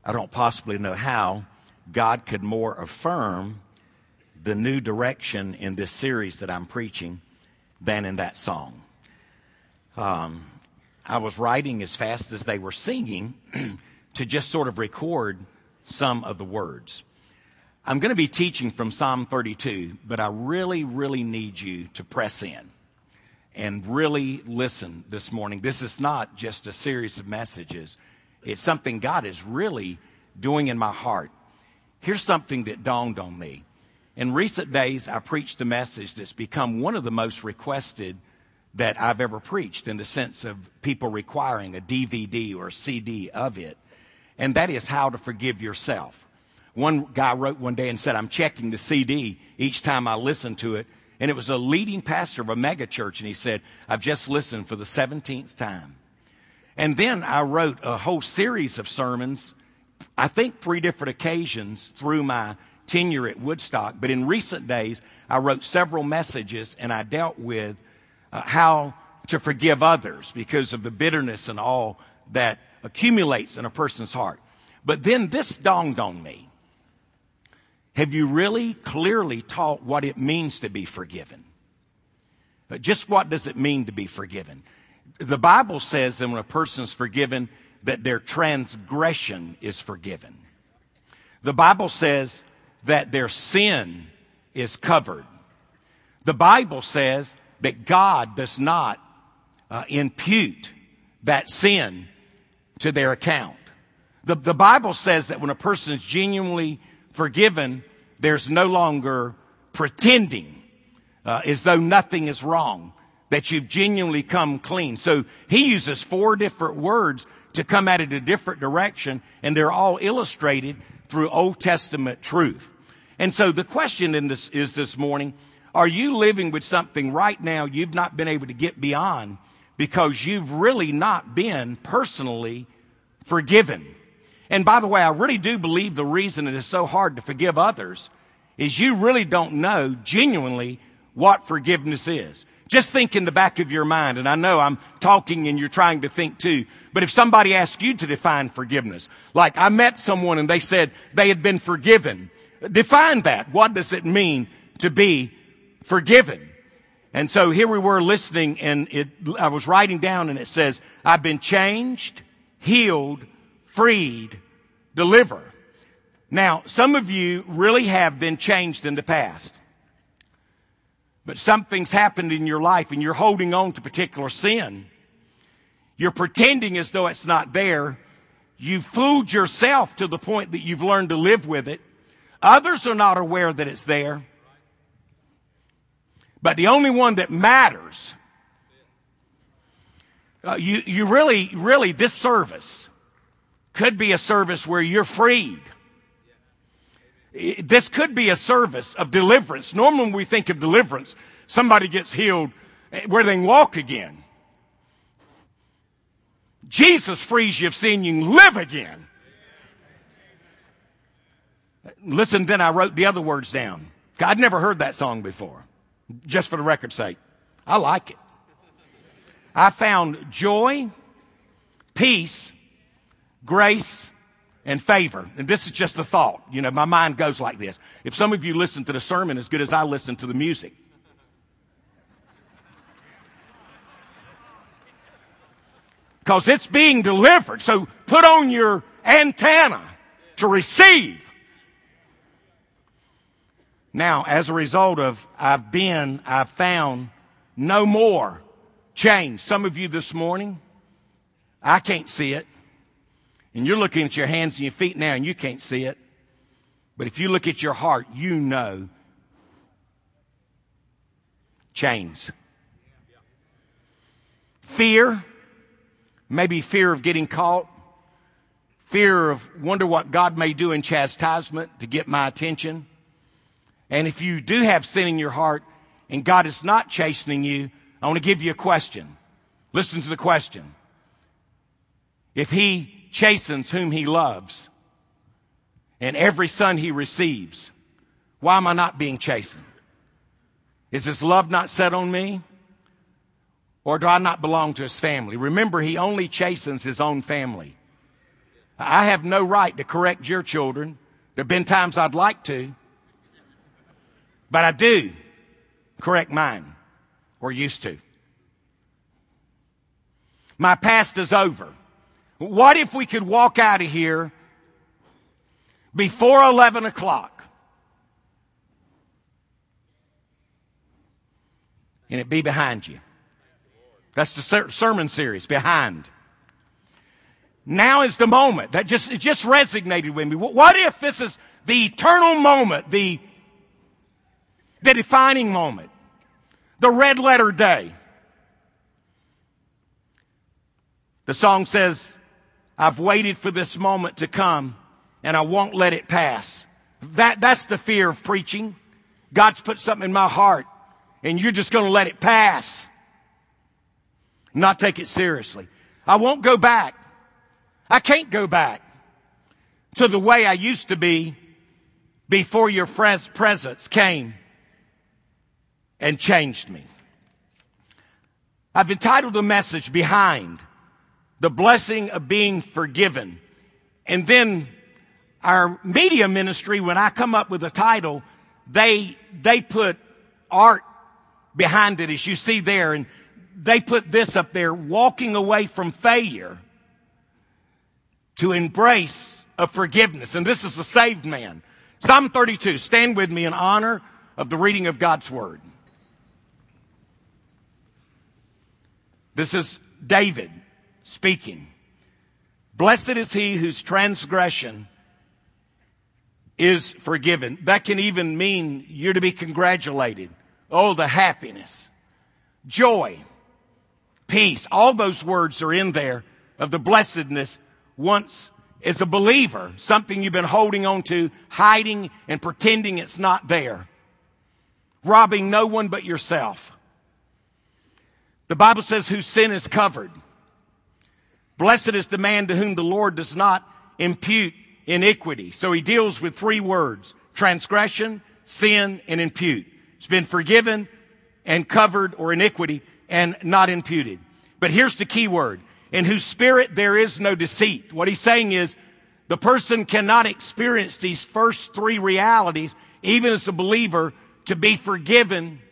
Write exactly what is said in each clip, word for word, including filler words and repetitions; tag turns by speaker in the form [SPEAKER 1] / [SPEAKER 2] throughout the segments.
[SPEAKER 1] I don't possibly know how God could more affirm the new direction in this series that I'm preaching than in that song. Um, I was writing as fast as they were singing to just sort of record some of the words. I'm going to be teaching from Psalm thirty-two, but I really, really need you to press in and really listen this morning. This is not just a series of messages. It's something God is really doing in my heart. Here's something that dawned on me. In recent days, I preached a message that's become one of the most requested that I've ever preached, in the sense of people requiring a D V D or a C D of it. And that is how to forgive yourself. One guy wrote one day and said, I'm checking the C D each time I listen to it. And it was a leading pastor of a mega church. And he said, I've just listened for the seventeenth time. And then I wrote a whole series of sermons, I think three different occasions through my tenure at Woodstock. But in recent days, I wrote several messages and I dealt with uh, how to forgive others because of the bitterness and all that accumulates in a person's heart. But then this dawned on me. Have you really clearly taught what it means to be forgiven? Uh, just what does it mean to be forgiven? The Bible says that when a person's forgiven, that their transgression is forgiven. The Bible says that their sin is covered. The Bible says that God does not uh, impute that sin to their account. The, the Bible says that when a person is genuinely forgiven, there's no longer pretending uh, as though nothing is wrong, that you've genuinely come clean. So he uses four different words to come at it a different direction, and they're all illustrated through Old Testament truth. And so the question in this is this morning, are you living with something right now you've not been able to get beyond because you've really not been personally forgiven? And by the way, I really do believe the reason it is so hard to forgive others is you really don't know genuinely what forgiveness is. Just think in the back of your mind, and I know I'm talking and you're trying to think too, but if somebody asked you to define forgiveness, like I met someone and they said they had been forgiven, define that. What does it mean to be forgiven? And so here we were listening, and it, I was writing down, and it says, I've been changed, healed, freed, deliver. Now, some of you really have been changed in the past. But something's happened in your life and you're holding on to particular sin. You're pretending as though it's not there. You've fooled yourself to the point that you've learned to live with it. Others are not aware that it's there. But the only one that matters, uh, you, you really, really, this service could be a service where you're freed. This could be a service of deliverance. Normally when we think of deliverance, somebody gets healed where they can walk again. Jesus frees you of sin, you can live again. Listen, then I wrote the other words down. I'd never heard that song before, just for the record's sake. I like it. I found joy, peace, grace, and favor. And this is just a thought. You know, my mind goes like this. If some of you listen to the sermon as good as I listen to the music, because it's being delivered. So put on your antenna to receive. Now, as a result of I've been, I've found no more change. Some of you this morning, I can't see it. And you're looking at your hands and your feet now and you can't see it. But if you look at your heart, you know chains. Fear, maybe fear of getting caught. Fear of wonder what God may do in chastisement to get my attention. And if you do have sin in your heart and God is not chastening you, I want to give you a question. Listen to the question. If he chastens whom he loves, and every son he receives, why am I not being chastened? Is his love not set on me? Or do I not belong to his family? Remember, he only chastens his own family. I have no right to correct your children. There have been times I'd like to. But I do correct mine, or used to. My past is over. What if we could walk out of here before eleven o'clock and it be behind you? That's the ser- sermon series, Behind. Now is the moment. That just, it just resonated with me. What if this is the eternal moment, the, the defining moment, the red letter day? The song says, I've waited for this moment to come and I won't let it pass. That, that's the fear of preaching. God's put something in my heart and you're just going to let it pass. Not take it seriously. I won't go back. I can't go back to the way I used to be before your presence came and changed me. I've entitled the message, Behind, the blessing of being forgiven. And then our media ministry, when I come up with a title, they, they put art behind it, as you see there. And they put this up there, walking away from failure to embrace of forgiveness. And this is a saved man. Psalm thirty-two. Stand with me in honor of the reading of God's Word. This is David speaking. Blessed is he whose transgression is forgiven. That can even mean you're to be congratulated. Oh, the happiness, joy, peace. All those words are in there of the blessedness once as a believer, something you've been holding on to, hiding and pretending it's not there. Robbing no one but yourself. The Bible says whose sin is covered. Blessed is the man to whom the Lord does not impute iniquity. So he deals with three words: transgression, sin, and impute. It's been forgiven and covered, or iniquity, and not imputed. But here's the key word: in whose spirit there is no deceit. What he's saying is the person cannot experience these first three realities, even as a believer, to be forgiven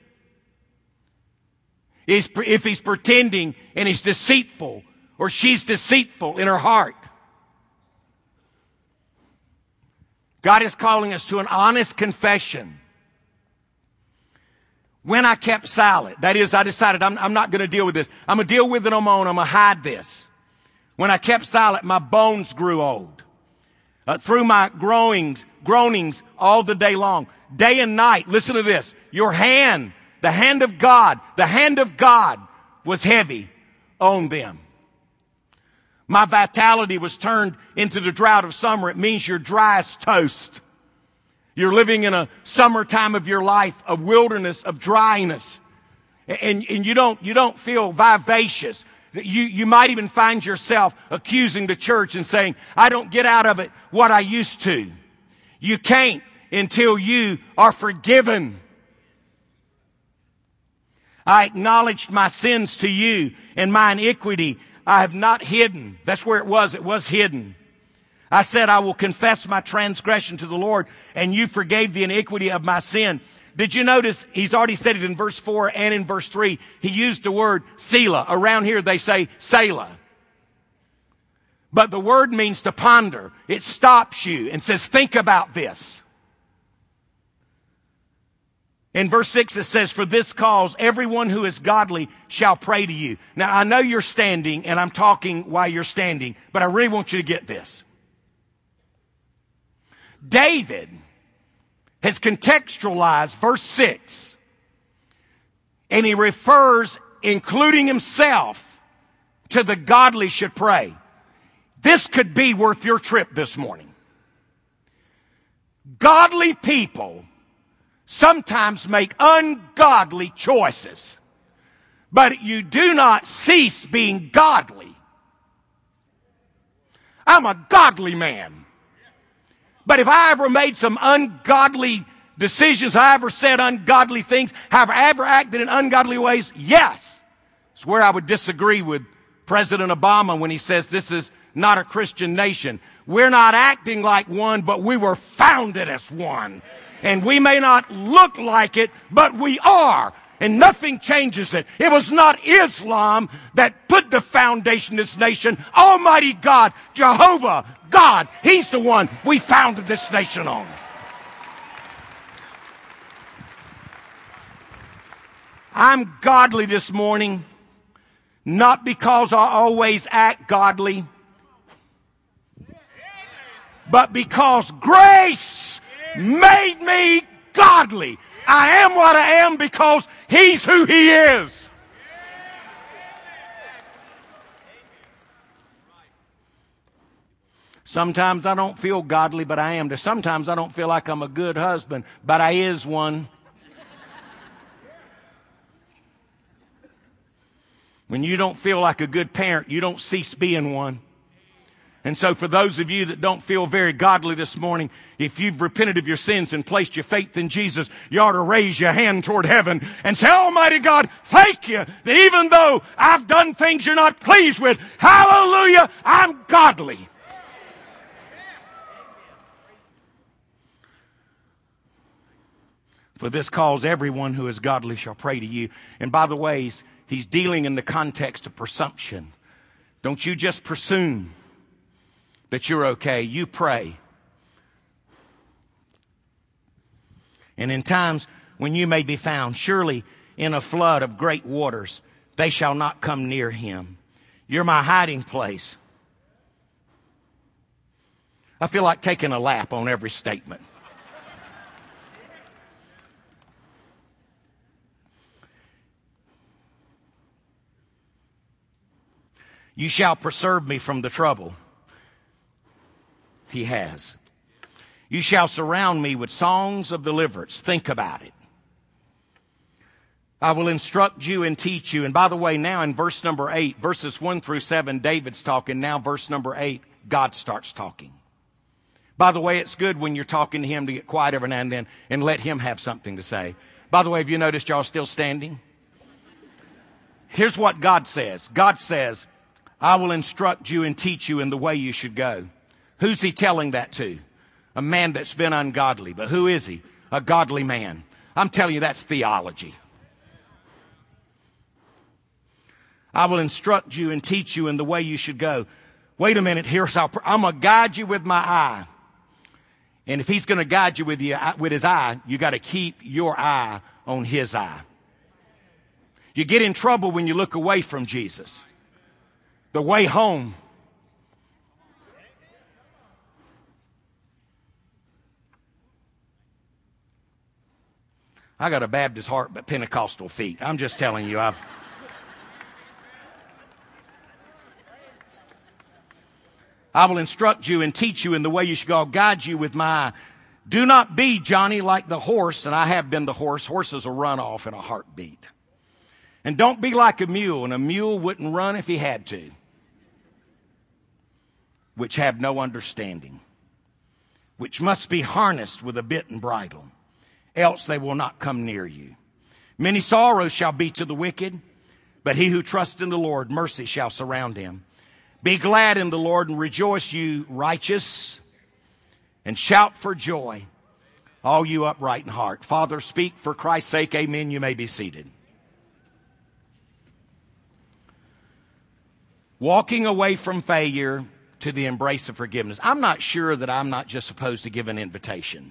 [SPEAKER 1] if he's pretending and he's deceitful, or she's deceitful in her heart. God is calling us to an honest confession. When I kept silent, that is, I decided I'm, I'm not going to deal with this. I'm going to deal with it on my own. I'm going to hide this. When I kept silent, my bones grew old. Uh, through my groanings, groanings all the day long, day and night. Listen to this. Your hand, the hand of God, the hand of God was heavy on them. My vitality was turned into the drought of summer. It means you're dry as toast. You're living in a summertime of your life, a wilderness of dryness. And, and you don't, you don't feel vivacious. You, you might even find yourself accusing the church and saying, I don't get out of it what I used to. You can't until you are forgiven. I acknowledged my sins to you, and my iniquity I have not hidden. That's where it was. It was hidden. I said, I will confess my transgression to the Lord, and you forgave the iniquity of my sin. Did you notice he's already said it in verse four and in verse three? He used the word Selah. Around here they say Selah. But the word means to ponder. It stops you and says, think about this. In verse six it says, for this cause everyone who is godly shall pray to you. Now I know you're standing and I'm talking while you're standing, but I really want you to get this. David has contextualized verse six, and he refers, including himself, to the godly should pray. This could be worth your trip this morning. Godly people sometimes make ungodly choices, but you do not cease being godly. I'm a godly man. But if I ever made some ungodly decisions, I ever said ungodly things, have I ever acted in ungodly ways? Yes. It's where I would disagree with President Obama when he says this is not a Christian nation. We're not acting like one, but we were founded as one. And we may not look like it, but we are. And nothing changes it. It was not Islam that put the foundation of this nation. Almighty God, Jehovah, God, He's the one we founded this nation on. I'm godly this morning, not because I always act godly, but because grace made me godly. I am what I am because He's who He is. Sometimes I don't feel godly, but I am. Sometimes I don't feel like I'm a good husband, but I is one. When you don't feel like a good parent, you don't cease being one. And so for those of you that don't feel very godly this morning, if you've repented of your sins and placed your faith in Jesus, you ought to raise your hand toward heaven and say, Almighty God, thank you that even though I've done things you're not pleased with, hallelujah, I'm godly. For this cause everyone who is godly shall pray to you. And by the way, he's dealing in the context of presumption. Don't you just presume that you're okay. You pray. And in times when you may be found, surely in a flood of great waters, they shall not come near him. You're my hiding place. I feel like taking a lap on every statement. You shall preserve me from the trouble. He has. You shall surround me with songs of deliverance. Think about it. I will instruct you and teach you. And by the way, now in verse number eight, verses one through seven, David's talking. Now verse number eight, God starts talking. By the way, it's good when you're talking to him to get quiet every now and then and let him have something to say. By the way, have you noticed y'all still standing? Here's what God says. God says, I will instruct you and teach you in the way you should go. Who's he telling that to? A man that's been ungodly. But who is he? A godly man. I'm telling you, that's theology. I will instruct you and teach you in the way you should go. Wait a minute. Here's how I'm going to guide you with my eye. And if he's going to guide you with, the, with his eye, you got to keep your eye on his eye. You get in trouble when you look away from Jesus. The way home. I got a Baptist heart but Pentecostal feet. I'm just telling you. I've I will instruct you and teach you in the way you should go. I'll guide you with my eye. Do not be, Johnny, like the horse, and I have been the horse. Horses will run off in a heartbeat. And don't be like a mule, and a mule wouldn't run if he had to, which have no understanding, which must be harnessed with a bit and bridle, else they will not come near you. Many sorrows shall be to the wicked, but he who trusts in the Lord, mercy shall surround him. Be glad in the Lord and rejoice, you righteous, and shout for joy, all you upright in heart. Father, speak for Christ's sake. Amen. You may be seated. Walking away from failure to the embrace of forgiveness. I'm not sure that I'm not just supposed to give an invitation.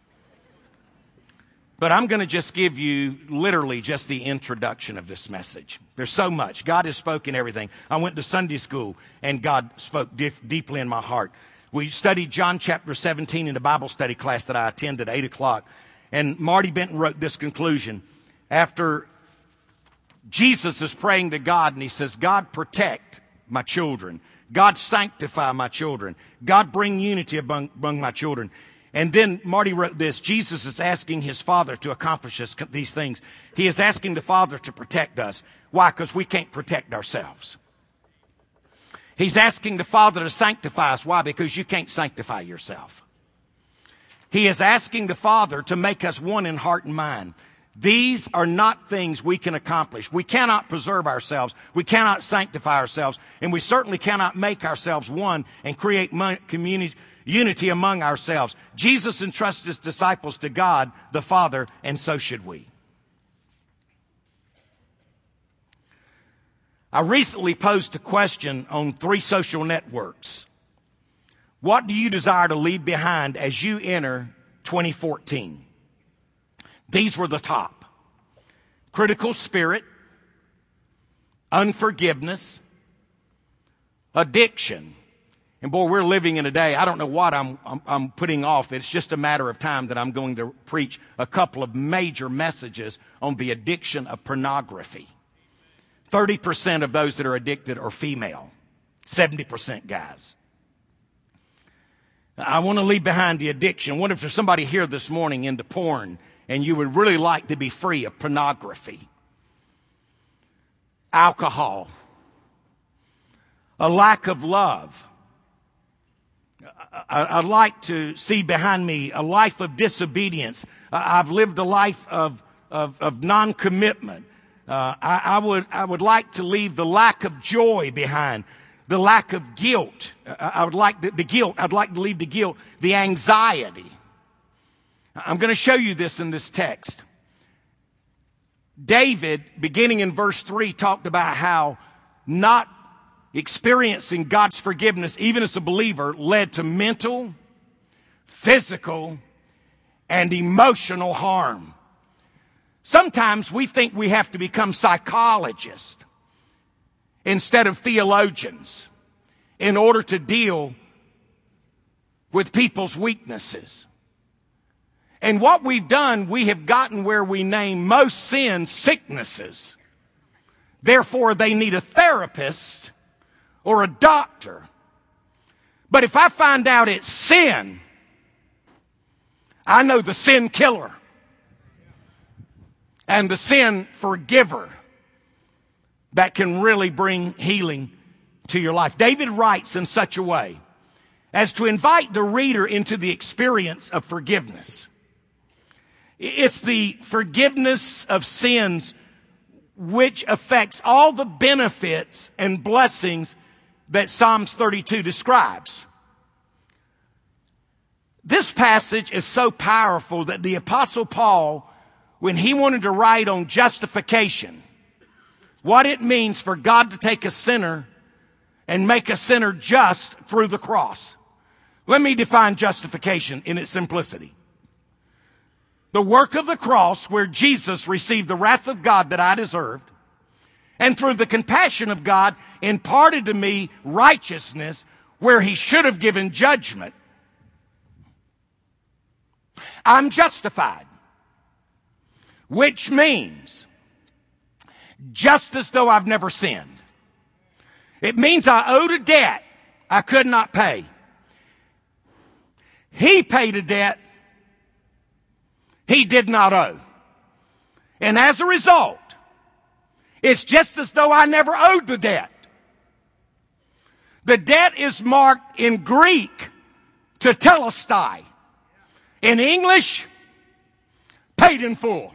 [SPEAKER 1] But I'm going to just give you literally just the introduction of this message. There's so much. God has spoken everything. I went to Sunday school and God spoke dif- deeply in my heart. We studied John chapter seventeen in the Bible study class that I attended at eight o'clock. And Marty Benton wrote this conclusion. After Jesus is praying to God and he says, God, protect my children. God, sanctify my children. God, bring unity among, among my children. And then Marty wrote this. Jesus is asking his Father to accomplish this, these things. He is asking the Father to protect us. Why? Because we can't protect ourselves. He's asking the Father to sanctify us. Why? Because you can't sanctify yourself. He is asking the Father to make us one in heart and mind. These are not things we can accomplish. We cannot preserve ourselves. We cannot sanctify ourselves. And we certainly cannot make ourselves one and create community, unity among ourselves. Jesus entrusts his disciples to God, the Father, and so should we. I recently posed a question on three social networks. What do you desire to leave behind as you enter twenty fourteen? These were the top: critical spirit, unforgiveness, addiction. And boy, we're living in a day, I don't know what I'm, I'm, I'm putting off. It's just a matter of time that I'm going to preach a couple of major messages on the addiction of pornography. thirty percent of those that are addicted are female, seventy percent guys. I want to leave behind the addiction. What if there's somebody here this morning into porn and you would really like to be free of pornography, alcohol, a lack of love? I'd like to see behind me a life of disobedience. I've lived a life of, of, of non-commitment. Uh, I, I would, I would like to leave the lack of joy behind, the lack of guilt. I, I would like the, the guilt. I'd like to leave the guilt, the anxiety. I'm going to show you this in this text. David, beginning in verse three, talked about how not experiencing God's forgiveness, even as a believer, led to mental, physical, and emotional harm. Sometimes we think we have to become psychologists instead of theologians in order to deal with people's weaknesses. And what we've done, we have gotten where we name most sins sicknesses. Therefore, they need a therapist or a doctor. But if I find out it's sin, I know the sin killer and the sin forgiver that can really bring healing to your life. David writes in such a way as to invite the reader into the experience of forgiveness. It's the forgiveness of sins which affects all the benefits and blessings that Psalms thirty-two describes. This passage is so powerful that the Apostle Paul, when he wanted to write on justification, what it means for God to take a sinner and make a sinner just through the cross. Let me define justification in its simplicity. The work of the cross where Jesus received the wrath of God that I deserved, and through the compassion of God imparted to me righteousness where he should have given judgment. I'm justified, which means just as though I've never sinned. It means I owed a debt I could not pay. He paid a debt he did not owe. And as a result, it's just as though I never owed the debt. The debt is marked in Greek tetelestai. In English, paid in full.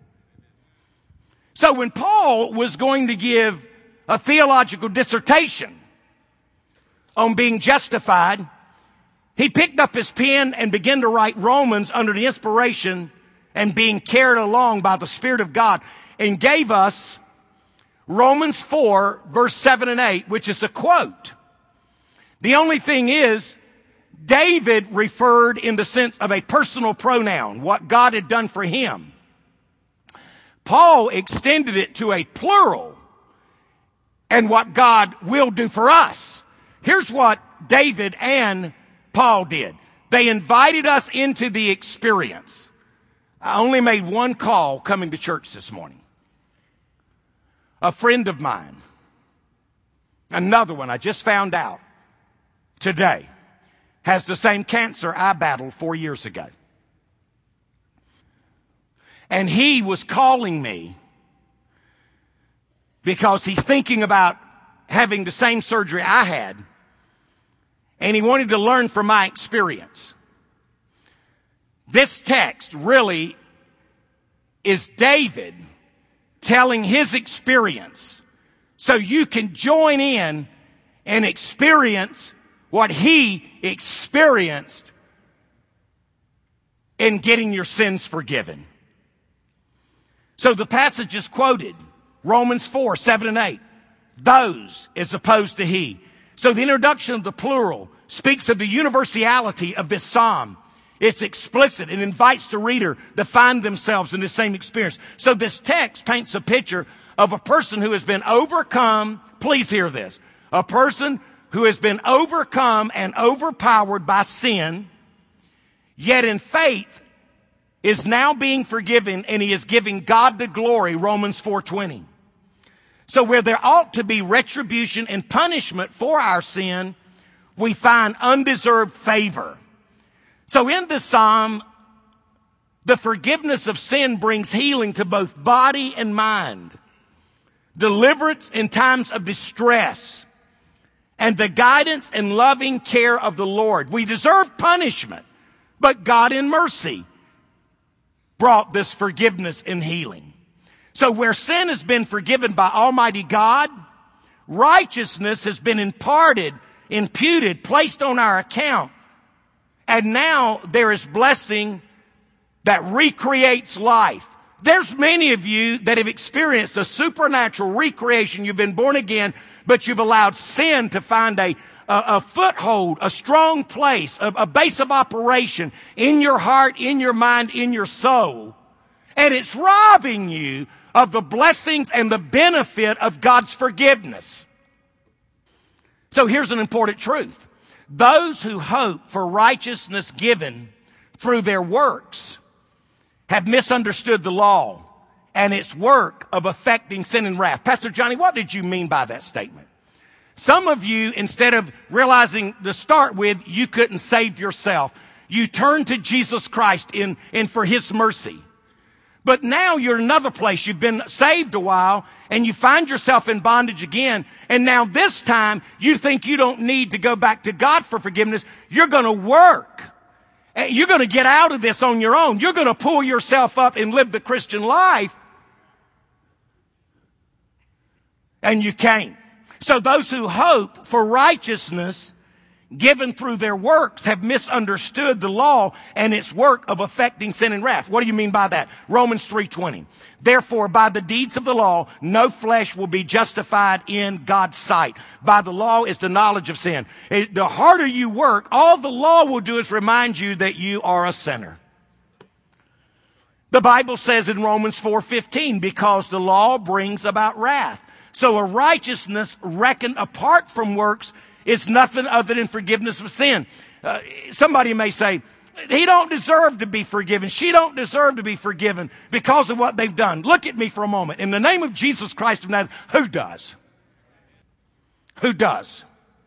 [SPEAKER 1] So when Paul was going to give a theological dissertation on being justified, he picked up his pen and began to write Romans under the inspiration and being carried along by the Spirit of God, and gave us Romans four, verse seven and eight, which is a quote. The only thing is, David referred in the sense of a personal pronoun, what God had done for him. Paul extended it to a plural, and what God will do for us. Here's what David and Paul did. They invited us into the experience. I only made one call coming to church this morning. A friend of mine, another one I just found out today, has the same cancer I battled four years ago. And he was calling me because he's thinking about having the same surgery I had, and he wanted to learn from my experience. This text really is David telling his experience so you can join in and experience what he experienced in getting your sins forgiven. So the passage is quoted, Romans four, seven and eight. Those as opposed to he. So the introduction of the plural speaks of the universality of this psalm. It's explicit and invites the reader to find themselves in the same experience. So this text paints a picture of a person who has been overcome. Please hear this. A person who has been overcome and overpowered by sin, yet in faith is now being forgiven, and he is giving God the glory, Romans four twenty. So where there ought to be retribution and punishment for our sin, we find undeserved favor. So in the psalm, the forgiveness of sin brings healing to both body and mind, deliverance in times of distress, and the guidance and loving care of the Lord. We deserve punishment, but God in mercy brought this forgiveness and healing. So where sin has been forgiven by Almighty God, righteousness has been imparted, imputed, placed on our account. And now there is blessing that recreates life. There's many of you that have experienced a supernatural recreation. You've been born again, but you've allowed sin to find a, a, a foothold, a strong place, a, a base of operation in your heart, in your mind, in your soul. And it's robbing you of the blessings and the benefit of God's forgiveness. So here's an important truth. Those who hope for righteousness given through their works have misunderstood the law and its work of affecting sin and wrath. Pastor Johnny, what did you mean by that statement? Some of you, instead of realizing to start with, you couldn't save yourself, you turned to Jesus Christ in, in for His mercy. But now you're in another place. You've been saved a while and you find yourself in bondage again. And now this time you think you don't need to go back to God for forgiveness. You're going to work. You're going to get out of this on your own. You're going to pull yourself up and live the Christian life. And you can't. So those who hope for righteousness given through their works have misunderstood the law and its work of affecting sin and wrath. What do you mean by that? Romans three twenty. Therefore, by the deeds of the law, no flesh will be justified in God's sight. By the law is the knowledge of sin. It, the harder you work, all the law will do is remind you that you are a sinner. The Bible says in Romans four fifteen, because the law brings about wrath. So a righteousness reckoned apart from works is nothing other than forgiveness of sin. Uh, somebody may say, he don't deserve to be forgiven. She don't deserve to be forgiven because of what they've done. Look at me for a moment. In the name of Jesus Christ of Nazareth, who does? Who does?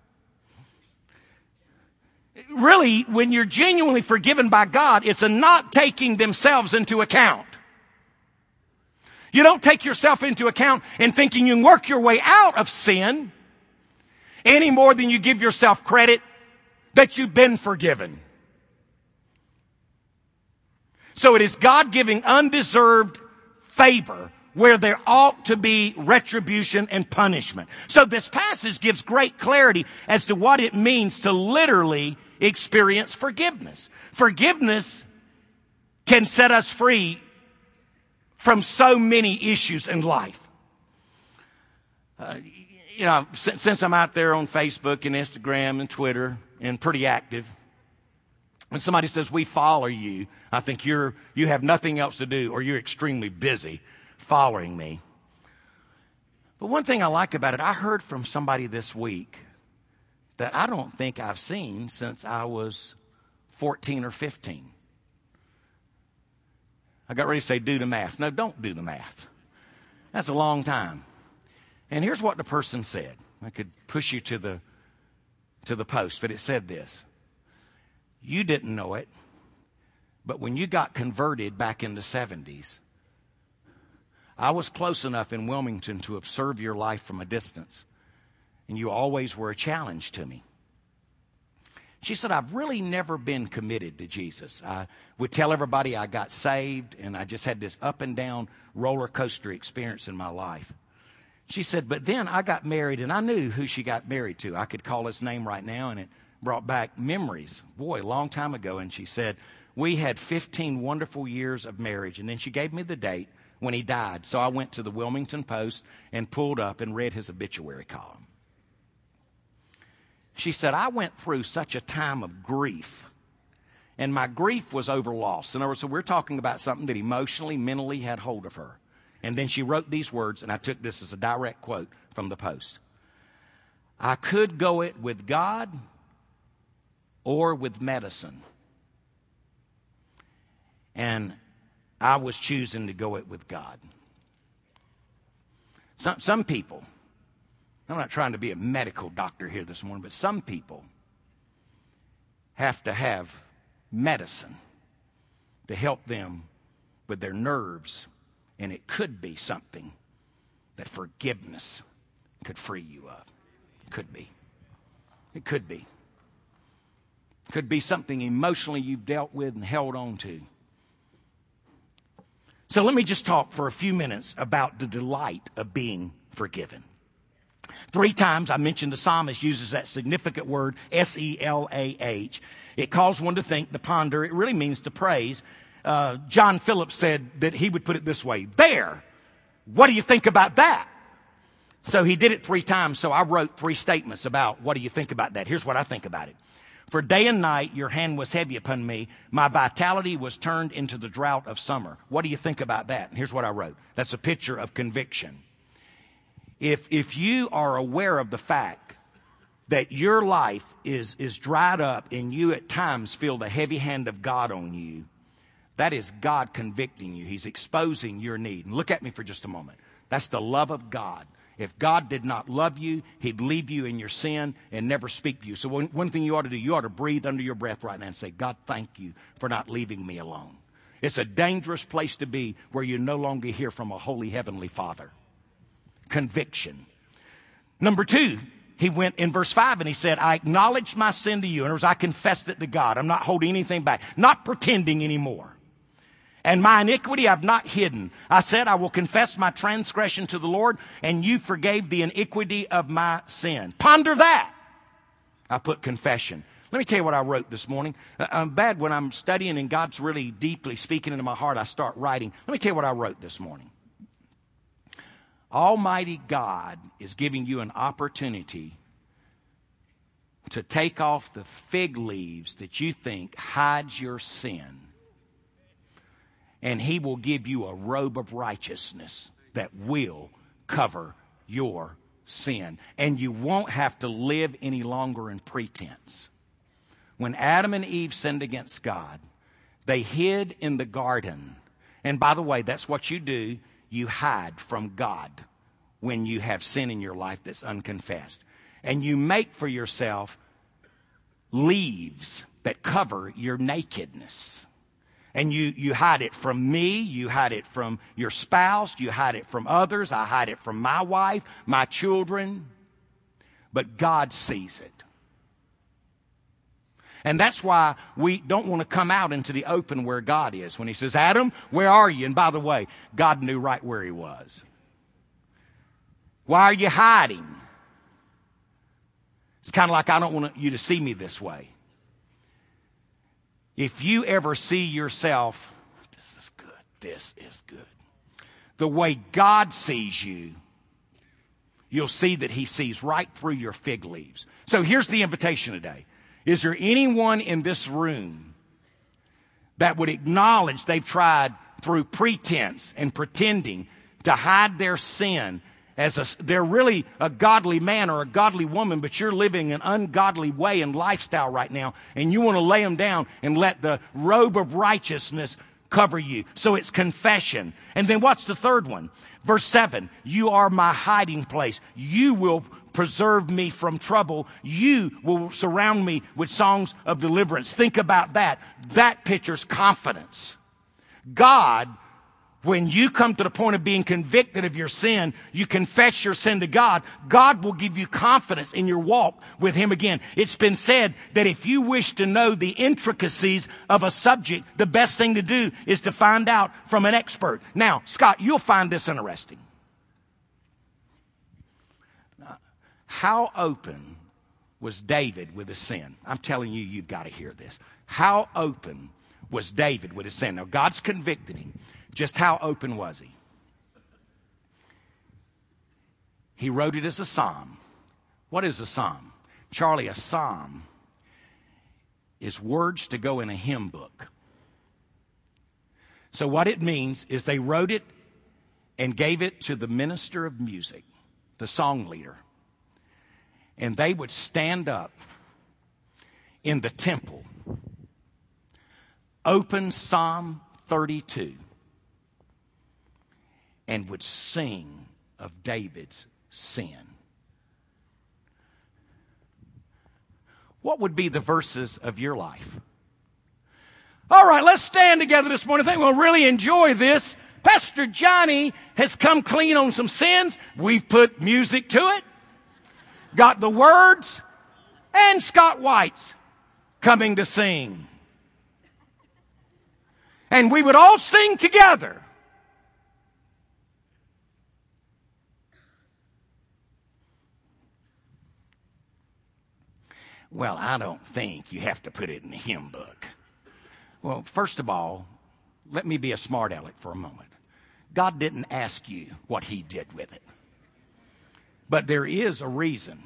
[SPEAKER 1] Really, when you're genuinely forgiven by God, it's a not taking themselves into account. You don't take yourself into account and thinking you can work your way out of sin any more than you give yourself credit that you've been forgiven. So it is God giving undeserved favor where there ought to be retribution and punishment. So this passage gives great clarity as to what it means to literally experience forgiveness. Forgiveness can set us free from so many issues in life. Uh, You know, since I'm out there on Facebook and Instagram and Twitter and pretty active, when somebody says, we follow you, I think you're, you have nothing else to do or you're extremely busy following me. But one thing I like about it, I heard from somebody this week that I don't think I've seen since I was fourteen or fifteen. I got ready to say do the math. No, don't do the math. That's a long time. And here's what the person said. I could push you to the, to the post, but it said this. You didn't know it, but when you got converted back in the seventies, I was close enough in Wilmington to observe your life from a distance, and you always were a challenge to me. She said, I've really never been committed to Jesus. I would tell everybody I got saved, and I just had this up and down roller coaster experience in my life. She said, but then I got married, and I knew who she got married to. I could call his name right now, and it brought back memories. Boy, a long time ago. And she said, we had fifteen wonderful years of marriage. And then she gave me the date when he died. So I went to the Wilmington Post and pulled up and read his obituary column. She said, I went through such a time of grief, and my grief was over loss. In other words, so we're talking about something that emotionally, mentally had hold of her. And then she wrote these words, and I took this as a direct quote from the Post. I could go it with God or with medicine. And I was choosing to go it with God. Some, some people, I'm not trying to be a medical doctor here this morning, but some people have to have medicine to help them with their nerves. And it could be something that forgiveness could free you of. It could be. It could be. Could be something emotionally you've dealt with and held on to. So let me just talk for a few minutes about the delight of being forgiven. Three times I mentioned the psalmist uses that significant word, S E L A H. It calls one to think, to ponder. It really means to praise. Uh, John Phillips said that he would put it this way, there, what do you think about that? So he did it three times, so I wrote three statements about what do you think about that. Here's what I think about it. For day and night your hand was heavy upon me. My vitality was turned into the drought of summer. What do you think about that? And here's what I wrote. That's a picture of conviction. If, if you are aware of the fact that your life is, is dried up and you at times feel the heavy hand of God on you, that is God convicting you. He's exposing your need. And look at me for just a moment. That's the love of God. If God did not love you, he'd leave you in your sin and never speak to you. So one, one thing you ought to do, you ought to breathe under your breath right now and say, God, thank you for not leaving me alone. It's a dangerous place to be where you no longer hear from a holy heavenly Father. Conviction. Number two, he went in verse five and he said, I acknowledged my sin to you. In other words, I confessed it to God. I'm not holding anything back, not pretending anymore. And my iniquity I've not hidden. I said, I will confess my transgression to the Lord, and you forgave the iniquity of my sin. Ponder that. I put confession. Let me tell you what I wrote this morning. I'm bad when I'm studying and God's really deeply speaking into my heart. I start writing. Let me tell you what I wrote this morning. Almighty God is giving you an opportunity to take off the fig leaves that you think hides your sin. And he will give you a robe of righteousness that will cover your sin. And you won't have to live any longer in pretense. When Adam and Eve sinned against God, they hid in the garden. And by the way, that's what you do. You hide from God when you have sin in your life that's unconfessed. And you make for yourself leaves that cover your nakedness. And you, you hide it from me, you hide it from your spouse, you hide it from others, I hide it from my wife, my children. But God sees it. And that's why we don't want to come out into the open where God is. When he says, Adam, where are you? And by the way, God knew right where he was. Why are you hiding? It's kind of like, I don't want you to see me this way. If you ever see yourself, this is good, this is good, the way God sees you, you'll see that he sees right through your fig leaves. So here's the invitation today. Is there anyone in this room that would acknowledge they've tried through pretense and pretending to hide their sin as a, they're really a godly man or a godly woman, but you're living an ungodly way and lifestyle right now, and you want to lay them down and let the robe of righteousness cover you. So it's confession. And then what's the third one? Verse seven, you are my hiding place. You will preserve me from trouble. You will surround me with songs of deliverance. Think about that. That pictures confidence. God When you come to the point of being convicted of your sin, you confess your sin to God, God will give you confidence in your walk with Him again. It's been said that if you wish to know the intricacies of a subject, the best thing to do is to find out from an expert. Now, Scott, you'll find this interesting. How open was David with his sin? I'm telling you, you've got to hear this. How open was David with his sin? Now, God's convicted him. Just how open was he? He wrote it as a psalm. What is a psalm? Charlie, a psalm is words to go in a hymn book. So what it means is they wrote it and gave it to the minister of music, the song leader. And they would stand up in the temple, open Psalm thirty-two, and would sing of David's sin. What would be the verses of your life? All right, let's stand together this morning. I think we'll really enjoy this. Pastor Johnny has come clean on some sins. We've put music to it, got the words, and Scott White's coming to sing. And we would all sing together. Well, I don't think you have to put it in the hymn book. Well, first of all, let me be a smart aleck for a moment. God didn't ask you what He did with it. But there is a reason.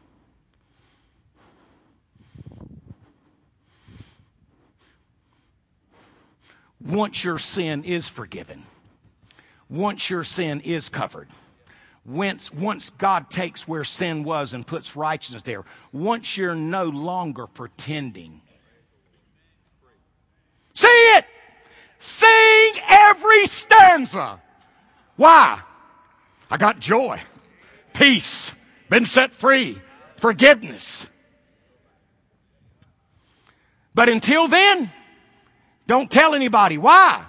[SPEAKER 1] Once your sin is forgiven, once your sin is covered, Once, once God takes where sin was and puts righteousness there, once you're no longer pretending. Sing it! Sing every stanza. Why? I got joy, peace, been set free, forgiveness. But until then, don't tell anybody. Why?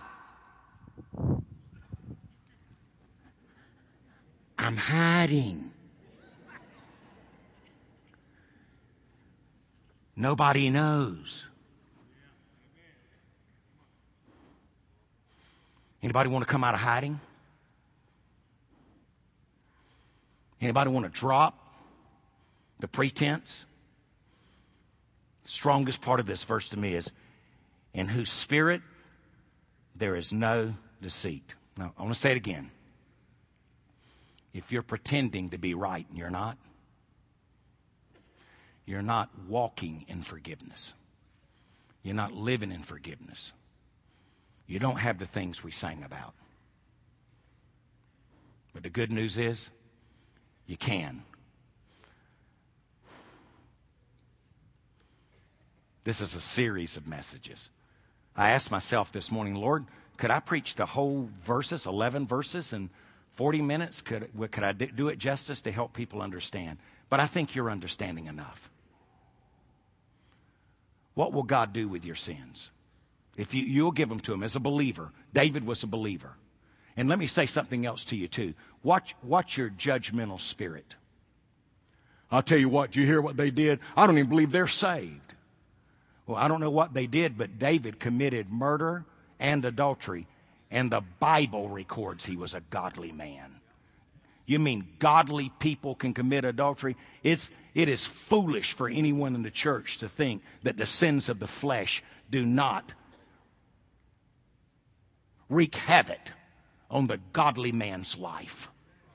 [SPEAKER 1] I'm hiding. Nobody knows. Anybody want to come out of hiding? Anybody want to drop the pretense? The strongest part of this verse to me is, in whose spirit there is no deceit. Now, I want to say it again. If you're pretending to be right and you're not, you're not walking in forgiveness. You're not living in forgiveness. You don't have the things we sang about. But the good news is, you can. This is a series of messages. I asked myself this morning, Lord, could I preach the whole verses, eleven verses, in forty minutes? Could, could I do it justice to help people understand? But I think you're understanding enough. What will God do with your sins? If you, you'll give them to Him as a believer. David was a believer. And let me say something else to you too. Watch, watch your judgmental spirit. I'll tell you what, do you hear what they did? I don't even believe they're saved. Well, I don't know what they did, but David committed murder and adultery. And the Bible records he was a godly man. You mean godly people can commit adultery? It's, it is foolish for anyone in the church to think that the sins of the flesh do not wreak havoc on the godly man's life.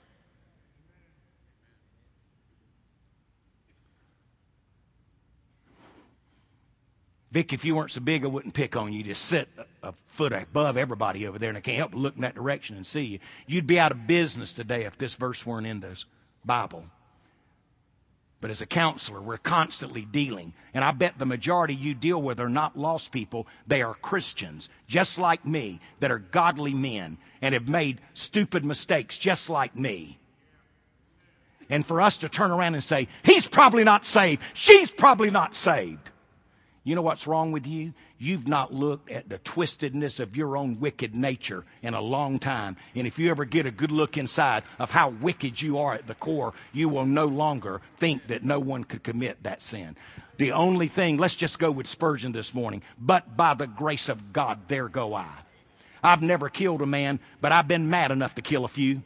[SPEAKER 1] Vic, if you weren't so big, I wouldn't pick on you. You just sit a foot above everybody over there, and I can't help but look in that direction and see you. You'd be out of business today if this verse weren't in the Bible. But as a counselor, we're constantly dealing. And I bet the majority you deal with are not lost people. They are Christians, just like me, that are godly men and have made stupid mistakes, just like me. And for us to turn around and say, he's probably not saved, she's probably not saved. You know what's wrong with you? you've not looked at the twistedness of your own wicked nature in a long time. And if you ever get a good look inside of how wicked you are at the core, you will no longer think that no one could commit that sin. The only thing, let's just go with Spurgeon this morning, but by the grace of God, there go I. I've never killed a man, but I've been mad enough to kill a few.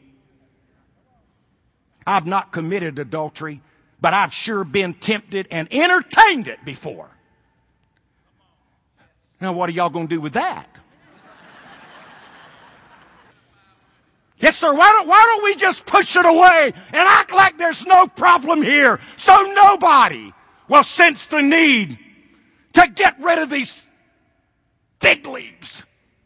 [SPEAKER 1] I've not committed adultery, but I've sure been tempted and entertained it before. Now, what are y'all going to do with that? Yes, sir, why don't, why don't we just push it away and act like there's no problem here so nobody will sense the need to get rid of these fig leaves?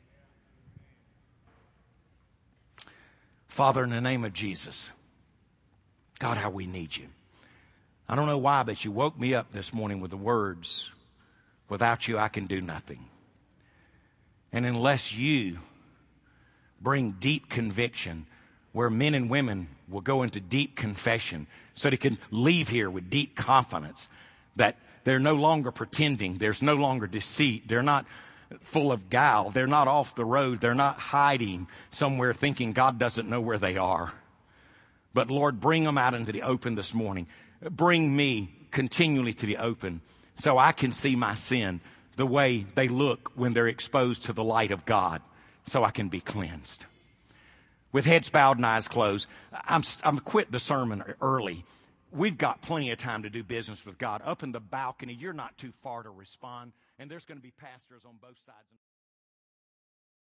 [SPEAKER 1] Father, in the name of Jesus, God, how we need you. I don't know why, but you woke me up this morning with the words, without you, I can do nothing. And unless you bring deep conviction, where men and women will go into deep confession so they can leave here with deep confidence that they're no longer pretending, there's no longer deceit, they're not full of guile, they're not off the road, they're not hiding somewhere thinking God doesn't know where they are. But Lord, bring them out into the open this morning. Bring me continually to the open so I can see my sin the way they look when they're exposed to the light of God, so I can be cleansed. With heads bowed and eyes closed, I'm, I'm quit the sermon early. We've got plenty of time to do business with God. Up in the balcony, you're not too far to respond, and there's going to be pastors on both sides.